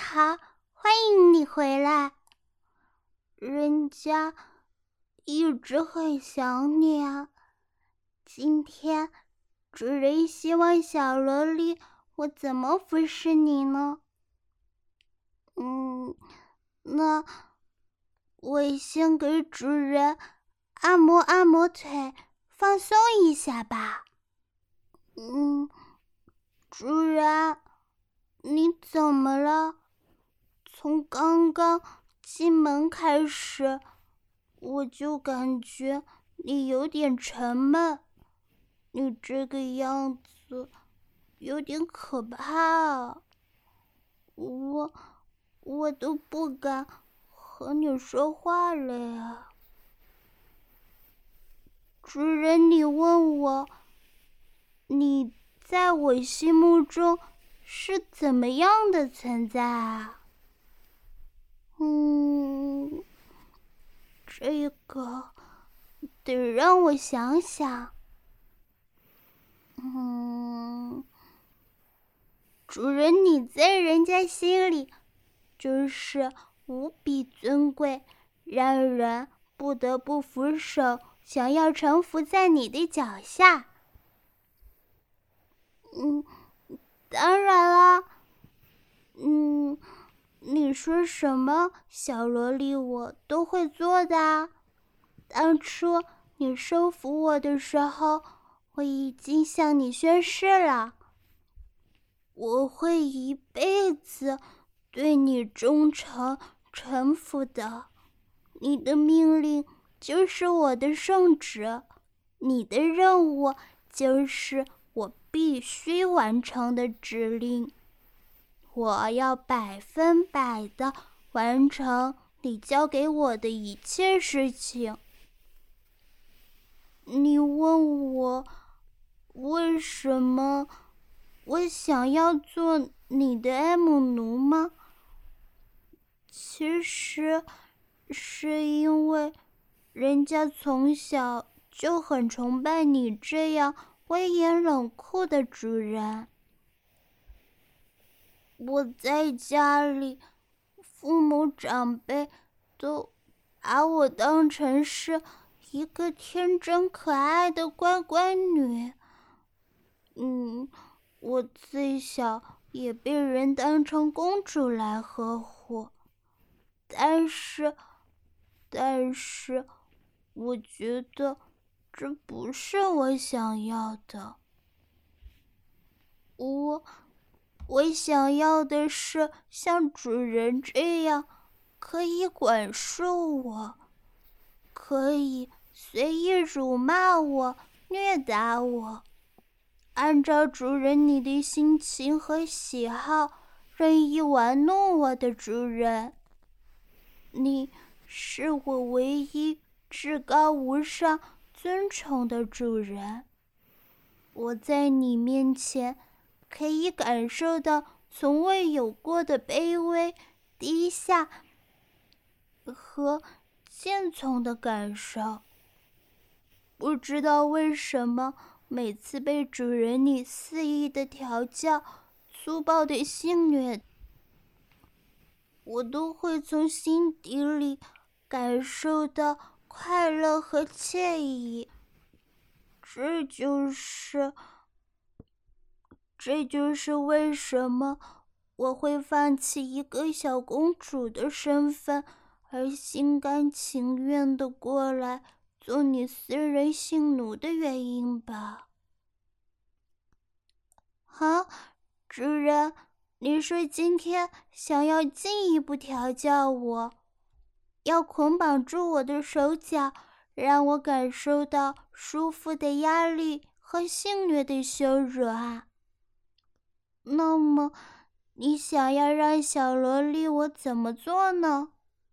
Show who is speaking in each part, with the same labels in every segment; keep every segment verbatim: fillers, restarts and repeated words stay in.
Speaker 1: 好，欢迎你回来。人家一直很想你啊。今天主人希望小萝莉我怎么服侍你呢？嗯，那我先给主人按摩按摩腿，放松一下吧。嗯，主人，你怎么了？从刚刚进门开始，我就感觉你有点沉闷，你这个样子有点可怕啊。我我都不敢和你说话了呀。主人，你问我，你在我心目中是怎么样的存在啊？嗯，这个得让我想想。嗯，主人，你在人家心里就是无比尊贵，让人不得不俯首，想要臣服在你的脚下。嗯，当然啦。嗯，你说什么，小萝莉我都会做的啊。当初你收服我的时候，我已经向你宣誓了，我会一辈子对你忠诚臣服的。你的命令就是我的圣旨，你的任务就是我必须完成的指令。我要百分百的完成你交给我的一切事情。你问我为什么我想要做你的爱慕奴吗？其实是因为人家从小就很崇拜你这样威严冷酷的主人。我在家里，父母长辈都把我当成是一个天真可爱的乖乖女。嗯，我最小也被人当成公主来呵护，但是，但是，我觉得这不是我想要的。我。我想要的是像主人这样，可以管束我，可以随意辱骂我、虐打我，按照主人你的心情和喜好，任意玩弄我的主人。你是我唯一至高无上、尊崇的主人，我在你面前可以感受到从未有过的卑微、低下和贱从的感受。不知道为什么，每次被主人你肆意的调教、粗暴的性虐，我都会从心底里感受到快乐和惬意。这就是这就是为什么我会放弃一个小公主的身份，而心甘情愿地过来做你私人性奴的原因吧。好，主人，你说今天想要进一步调教我，要捆绑住我的手脚，让我感受到舒服的压力和性虐的羞辱啊。那么你想要让小萝莉我怎么做呢？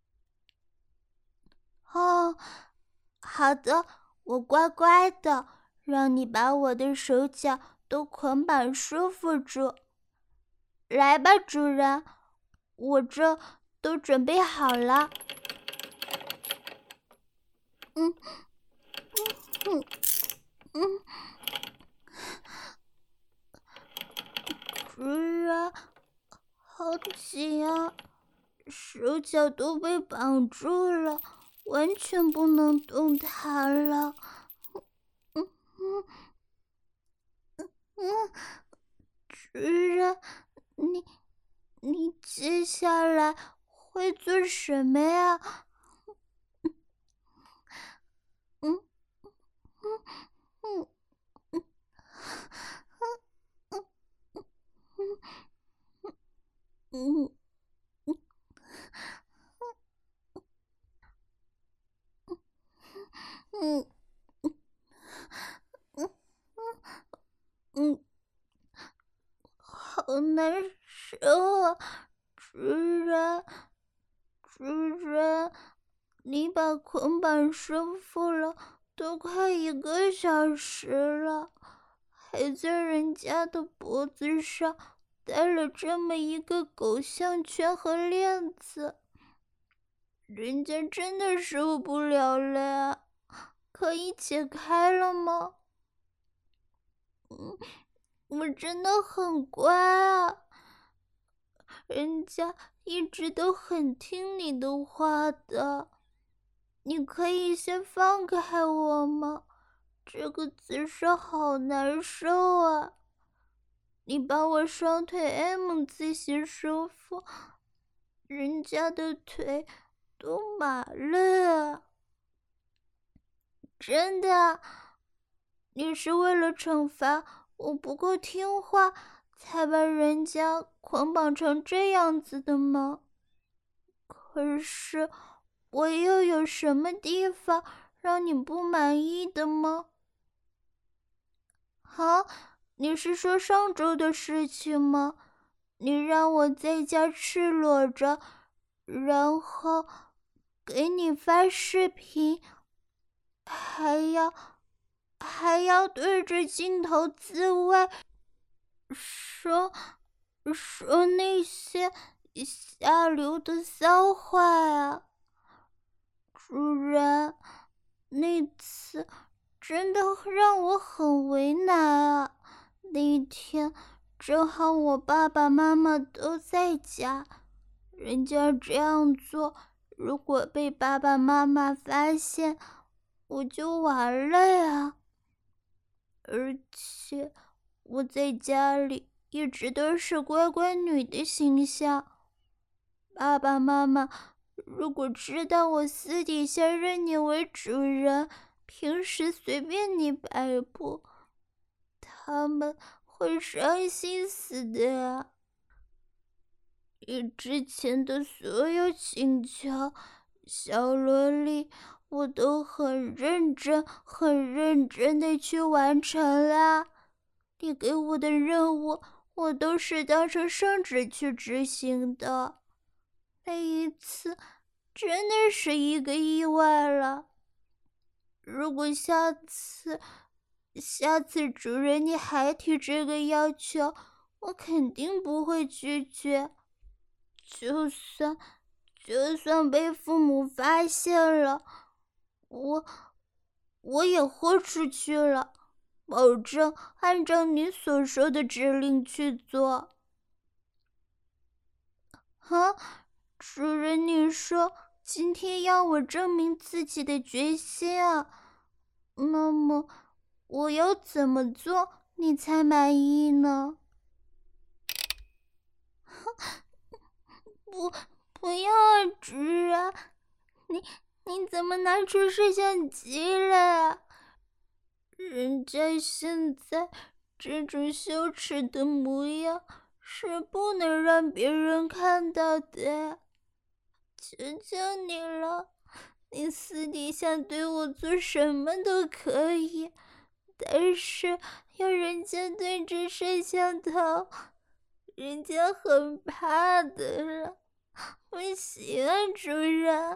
Speaker 1: 哦，好的，我乖乖的，让你把我的手脚都捆绑舒服住。来吧，主人，我这都准备好了。嗯嗯嗯，主人，好好紧啊，手脚都被绑住了，完全不能动弹了。嗯嗯嗯嗯，主人，你你接下来会做什么呀？嗯嗯嗯嗯嗯嗯嗯嗯嗯嗯，好难受啊！主人，主人，你把捆绑收复了，都快一个小时了，还在人家的脖子上戴了这么一个狗项圈和链子，人家真的受不了了呀！可以解开了吗？嗯，我真的很乖啊，人家一直都很听你的话的。你可以先放开我吗？这个姿势好难受啊！你把我双腿 M 字形收复，人家的腿都麻了啊！真的，你是为了惩罚我不够听话，才把人家捆绑成这样子的吗？可是我又有什么地方让你不满意的吗？啊，你是说上周的事情吗？你让我在家赤裸着，然后给你发视频，还要还要对着镜头自慰，说说那些下流的骚话啊！主人，那次真的让我很为难啊。那天正好我爸爸妈妈都在家，人家这样做，如果被爸爸妈妈发现，我就完了呀。而且我在家里一直都是乖乖女的形象，爸爸妈妈如果知道我私底下认你为主人，平时随便你摆布，他们会伤心死的啊！你之前的所有请求，小萝莉，我都很认真、很认真的去完成啦。你给我的任务，我都是当成圣旨去执行的。那一次真的是一个意外了。如果下次，下次主人你还提这个要求，我肯定不会拒绝。就算，就算被父母发现了，我，我也豁出去了，保证按照你所说的指令去做。啊，主人，你说今天要我证明自己的决心啊？那么我要怎么做你才满意呢？不，不要啊，主人！你你怎么拿出摄像机来啊？人家现在这种羞耻的模样是不能让别人看到的。求求你了，你私底下对我做什么都可以，但是要人家对着摄像头，人家很怕的了。不行啊，主人。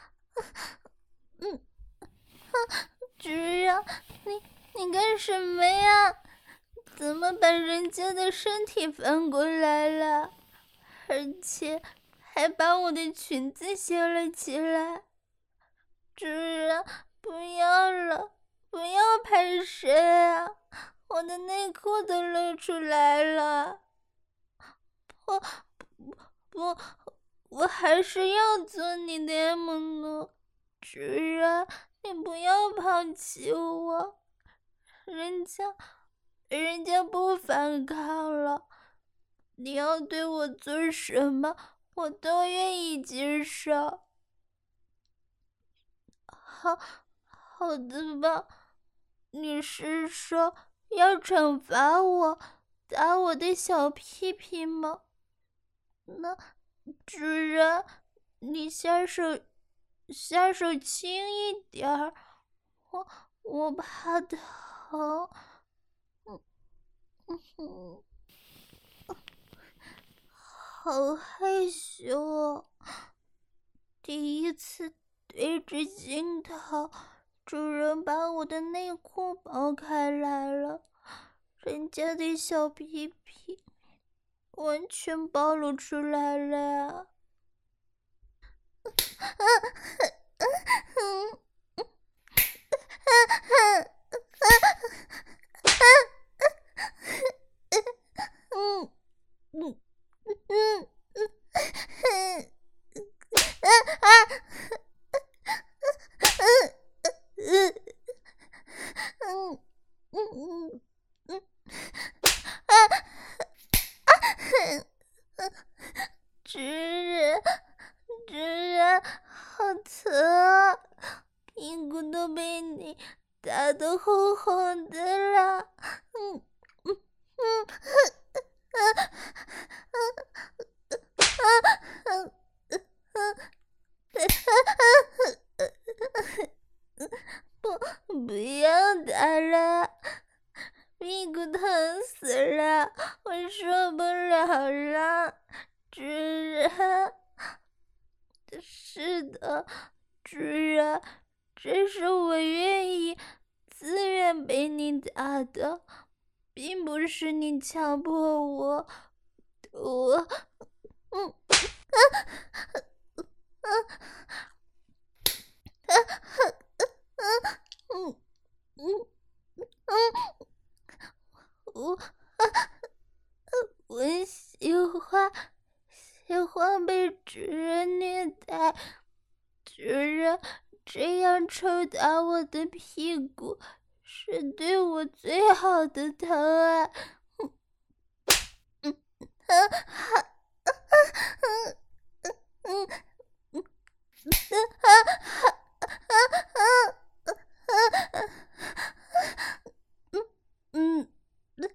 Speaker 1: 嗯，主人，你你干什么呀？怎么把人家的身体翻过来了？而且还把我的裙子掀了起来。主人，不要了，不要拍摄啊！我的内裤都露出来了。不， 不，我还是要做你的 M 奴。主人，你不要抛弃我，人家，人家不反抗了。你要对我做什么，我都愿意接受。好，好的吧？你是说要惩罚我，打我的小屁屁吗？那主人，你下手下手轻一点儿，我我怕疼。嗯嗯，好害羞哦，第一次对着镜头，主人把我的内裤剥开来了，人家的小屁屁完全暴露出来了。嗯嗯嗯嗯嗯嗯嗯主人，主人，好疼啊！屁股都被你打得红红的了。嗯嗯嗯不，不要打了，屁股疼死了，我受不了了，主人。是的，主人，这是我愿意自愿被你打的，并不是你强迫我。我，嗯，嗯嗯嗯，我我喜欢喜欢被主人虐待，主人这样抽打我的屁股是对我最好的疼爱。嗯嗯嗯嗯嗯嗯，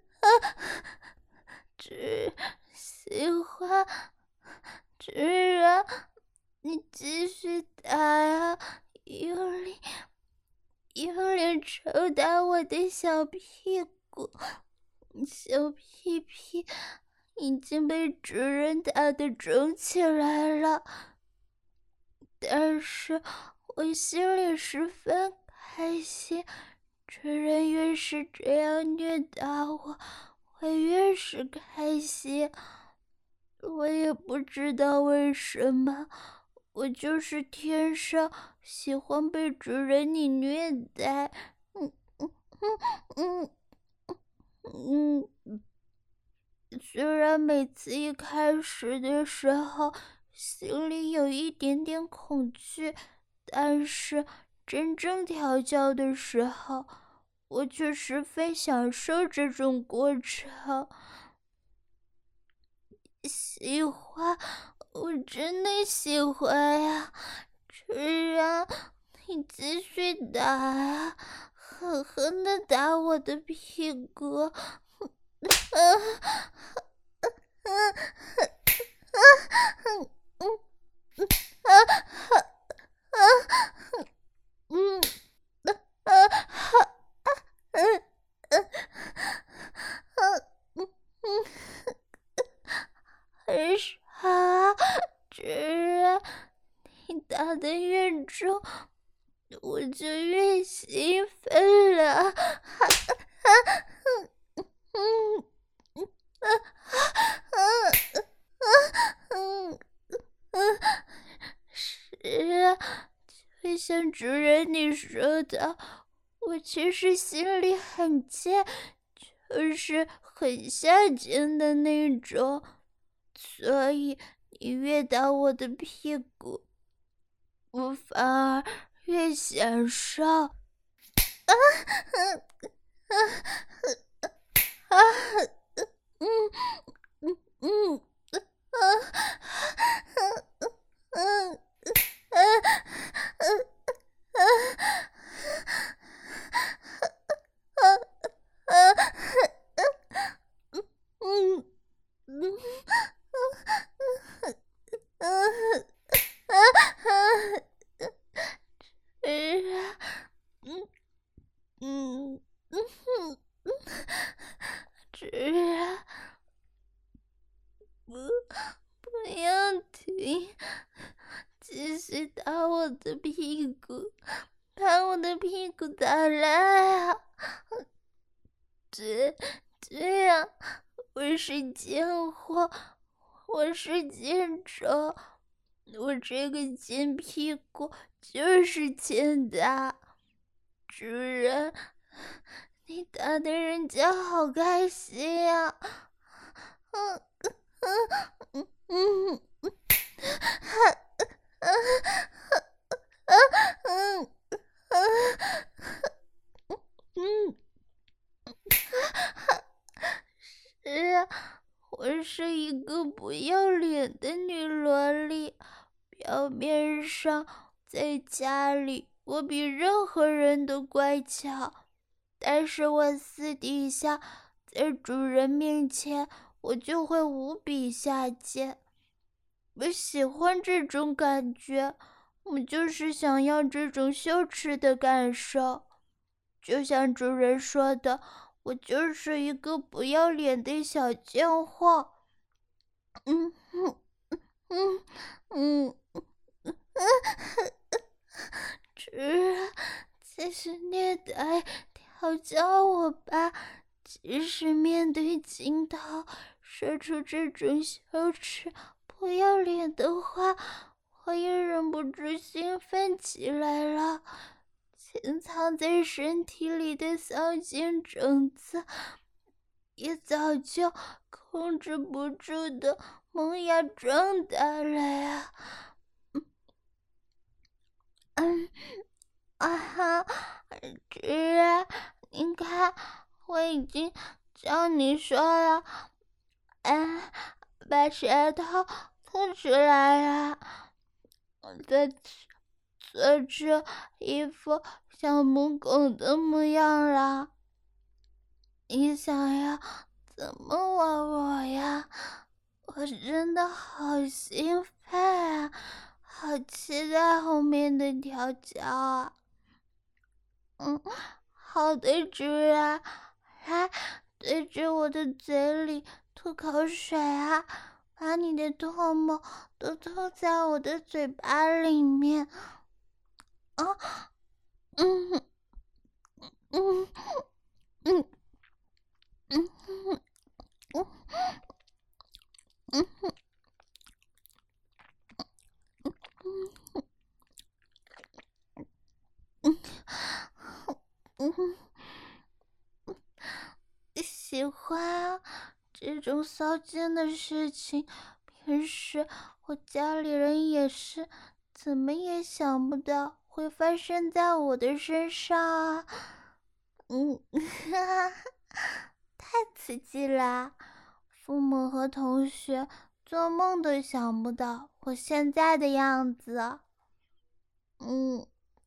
Speaker 1: 只喜欢主人，你继续打呀，用力用力抽打我的小屁股，小屁屁已经被主人打得肿起来了，但是我心里十分开心。主人越是这样虐打我，我越是开心。我也不知道为什么，我就是天生喜欢被主人你虐待。嗯嗯嗯嗯嗯，虽然每次一开始的时候心里有一点点恐惧，但是真正调教的时候，我却十分享受这种过程。喜欢，我真的喜欢呀！主人，你继续打啊，狠狠的打我的屁股！啊啊啊啊嗯嗯啊啊啊嗯啊啊嗯嗯嗯嗯，很傻，主人，你打得越重，我就越兴奋了。啊啊嗯嗯嗯啊啊啊嗯嗯，是啊，就像主人你说的，我其实心里很贱，就是很下贱的那种。 所以你越打我的屁股，我反而越享受。啊啊啊！嗯嗯嗯啊啊啊啊啊啊啊！嗯嗯嗯嗯嗯嗯嗯嗯，只不不要停，继续打我的屁股，把我的屁股打烂啊！这这样，我是贱货，我是贱种，我这个贱屁股就是欠打。主人，你打的人家好开心呀！嗯嗯嗯嗯，嗯嗯，是啊，我是一个不要脸的女萝莉，表面上在家里我比任何人都乖巧，但是我私底下在主人面前我就会无比下贱。我喜欢这种感觉，我就是想要这种羞耻的感受。就像主人说的，我就是一个不要脸的小贱货。嗯嗯嗯嗯嗯，主人，继续虐待、调教我吧。即使面对镜头说出这种羞耻、不要脸的话，我也忍不住兴奋起来了。潜藏在身体里的骚劲种子也早就控制不住的萌芽壮大了呀！嗯啊哈，主人，你看，我已经叫你说了，哎，把舌头吐出来了，再做出一副小母狗的模样了。你想要怎么玩我呀？我真的好兴奋啊，好期待后面的调教啊！嗯，好的，主人，来对着我的嘴里吐口水啊，把你的唾沫都吐在我的嘴巴里面。啊，嗯嗯嗯嗯嗯嗯嗯嗯嗯嗯，喜欢啊，这种骚贱的事情，平时我家里人也是怎么也想不到会发生在我的身上啊。嗯，哈哈，太刺激啦！父母和同学做梦都想不到我现在的样子。嗯，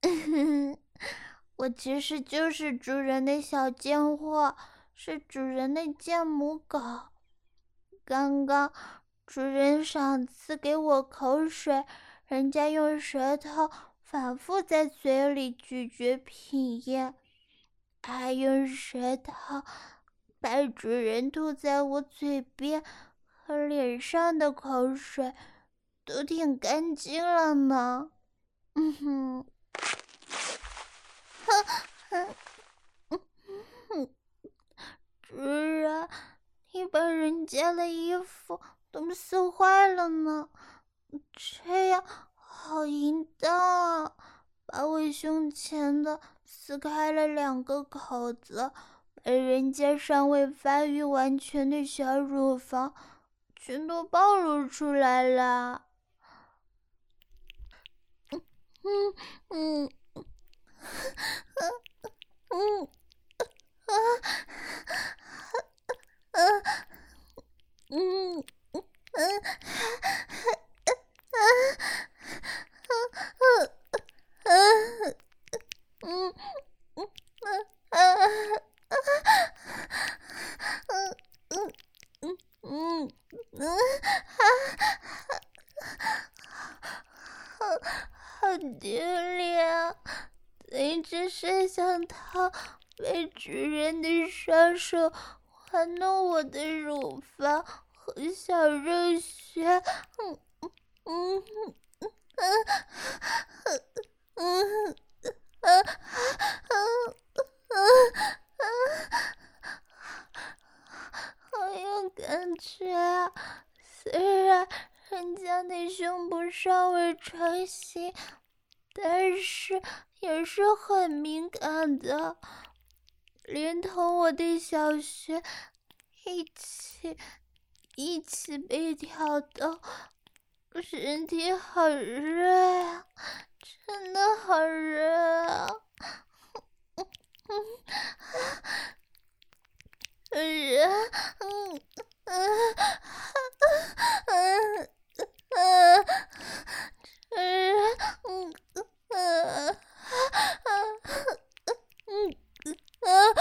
Speaker 1: 我其实就是主人的小贱货，是主人的贱母狗。刚刚主人赏赐给我口水，人家用舌头反复在嘴里咀嚼品咽，还用舌头把主人吐在我嘴边和脸上的口水都挺干净了呢。嗯哼，哼哼哼，主人，你把人家的衣服都撕坏了呢，这样好淫荡啊！把我胸前的撕开了两个口子，把人家尚未发育完全的小乳房全都暴露出来了。嗯嗯嗯啊啊嗯嗯嗯嗯嗯啊嗯嗯嗯好好丢脸！一只摄像头被主人的双手玩弄我的乳房和小肉穴，嗯嗯嗯嗯嗯嗯好有感觉啊！虽然人家的胸部尚未成型，但是也是很敏感的，连同我的小穴一起一起被挑逗，身体好热呀、啊，真的好热啊！热，嗯嗯嗯嗯嗯嗯嗯嗯嗯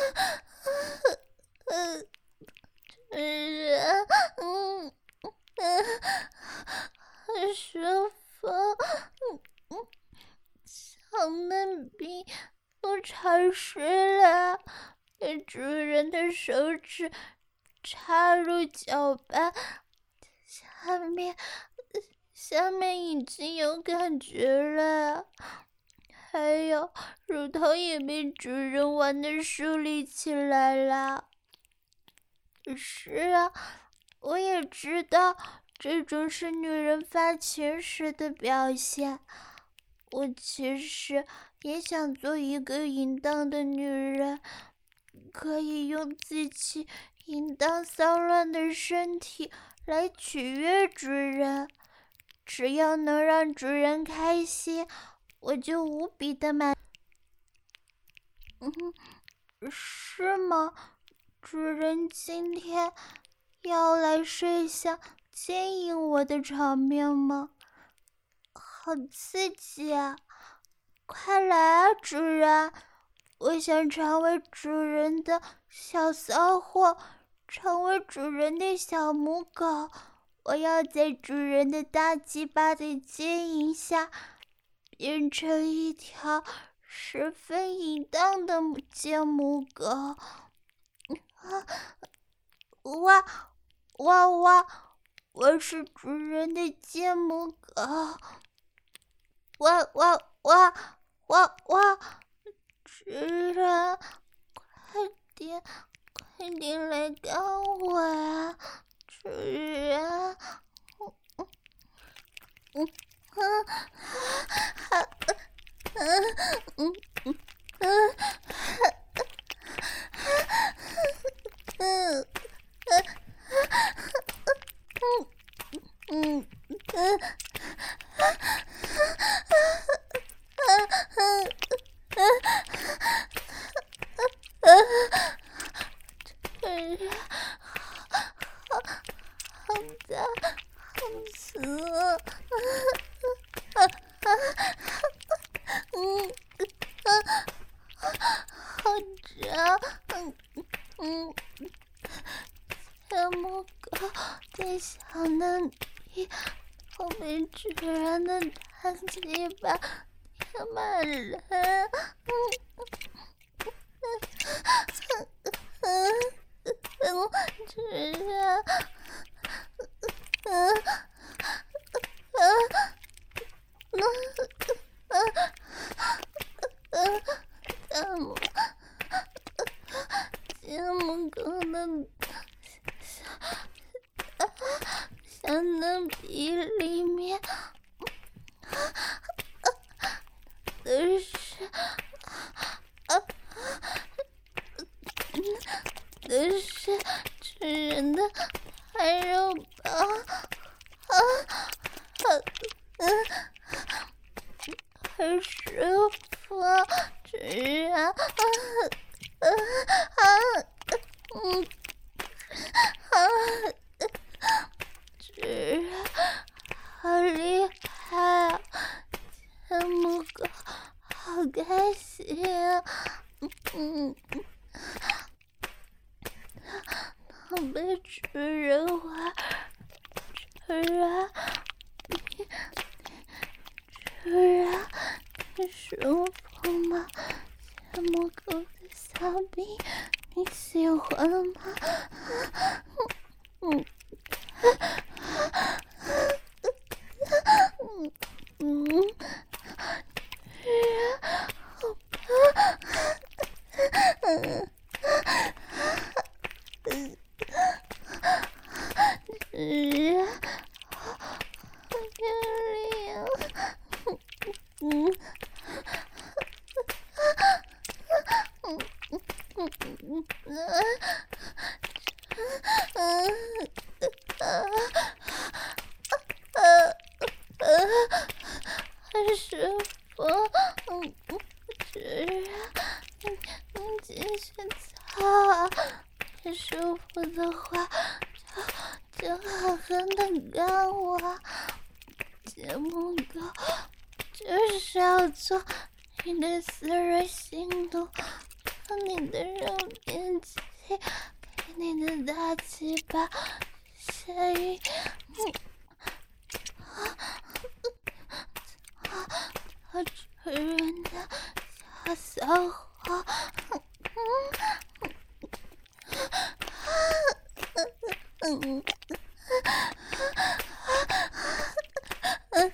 Speaker 1: 嗯热，嗯嗯，很舒服，嗯嗯，小嫩逼都潮湿了，被主人的手指插入搅拌，下面下面已经有感觉了，还有乳头也被主人玩的竖立起来了。是啊，我也知道这种是女人发情时的表现。我其实也想做一个淫荡的女人，可以用自己淫荡骚乱的身体来取悦主人。只要能让主人开心，我就无比的满。嗯，是吗？主人今天要来睡下牵引我的场面吗？好刺激啊！快来啊，主人！我想成为主人的小骚货，成为主人的小母狗。我要在主人的大鸡巴的牵引下，变成一条十分淫荡的奸母狗。啊！哇哇哇！我是主人的奸母狗！哇哇哇哇哇！主人，快点快点来干我呀！主人，嗯嗯嗯嗯嗯嗯嗯嗯嗯嗯嗯，好好的，好死，嗯好热，嗯嗯，小母狗的小嫩逼，我被主人的大鸡巴填满了，嗯嗯嗯，主人，嗯嗯嗯嗯嗯，小母小母狗的小嫩逼里面都是啊，都是主人的大肉嗯，很舒服，主人，啊啊啊，嗯啊，主人，好厉害啊！天母狗，好开心啊！嗯，能被主人玩，主人，主人，你舒服吗？天母狗的小臂，你喜欢吗？嗯。嗯嗯，嗯嗯，是啊，好用力啊！嗯嗯嗯嗯嗯嗯嗯嗯，很舒服。嗯嗯，是啊，你你继续擦。不舒服的话，就就狠狠的干我。节目狗就是要做你的私人行动，做你的肉便器，给你的大鸡巴下雨。嗯啊啊啊！主人的小骚货。嗯嗯嗯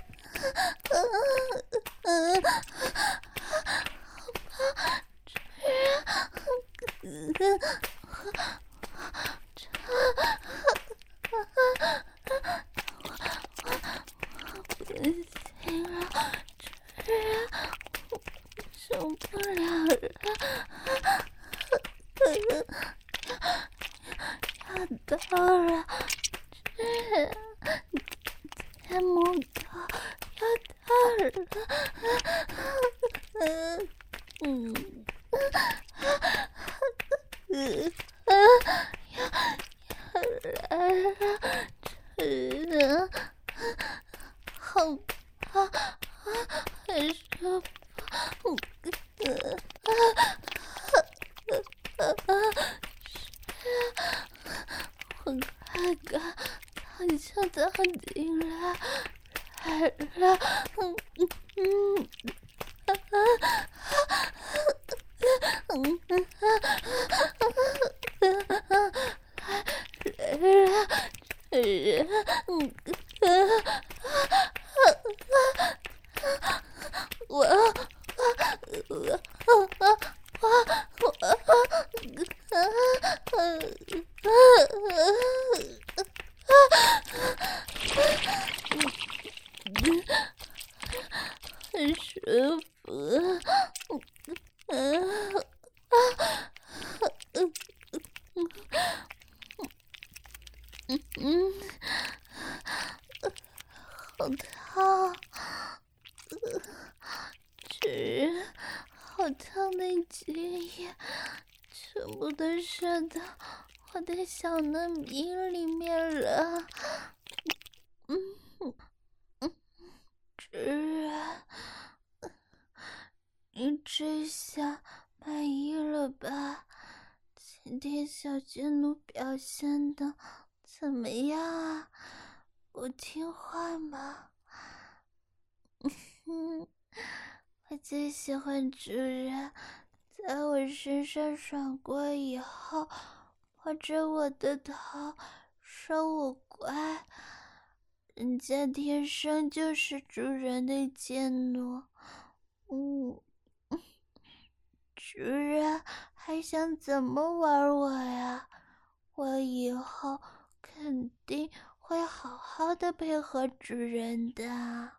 Speaker 1: 嗯嗯嗯，不行了，这人受不了了，要到了，这人天母狗要到了，嗯嗯嗯啊，要要来了，这人好啊啊，很舒服，嗯啊啊啊！我快感好像到顶了，来了，嗯嗯嗯啊嗯嗯啊来了，人嗯啊我我我我很舒服，嗯嗯，好烫，主人，好烫的精液，全部都射到我的小嫩逼里面了。嗯嗯，主人，你这下满意了吧？今天小贱奴表现的怎么样啊？我听话吗？嗯，我最喜欢主人在我身上爽过以后，摸着我的头说我乖。人家天生就是主人的贱奴。嗯，主人还想怎么玩我呀？我以后肯定会好好的配合主人的。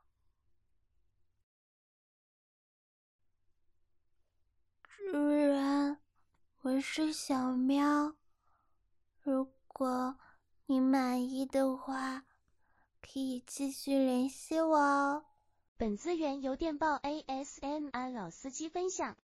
Speaker 1: 主人，我是小喵。如果你满意的话，可以继续联系我哦。
Speaker 2: 本资源由电报 A S M R 老司机分享。